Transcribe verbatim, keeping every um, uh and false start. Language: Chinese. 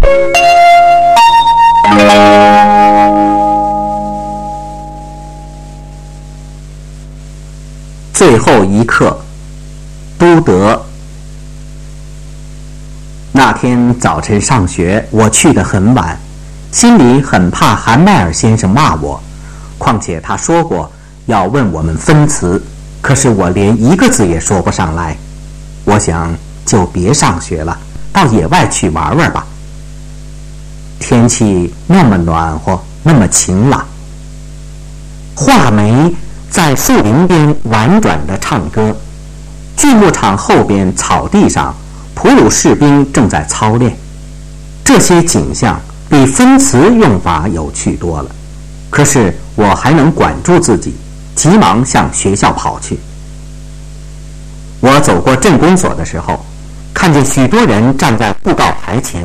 最后一课，都德。那天早晨上学，我去得很晚，心里很怕韩麦尔先生骂我，况且他说过要问我们分词，可是我连一个字也说不上来。我想就别上学了，到野外去玩玩吧。天气那么暖和，那么晴朗。画眉在树林边婉转地唱歌，锯木厂后边草地上，普鲁士兵正在操练。这些景象比分词用法有趣多了，可是我还能管住自己，急忙向学校跑去。我走过镇公所的时候，看见许多人站在布告牌前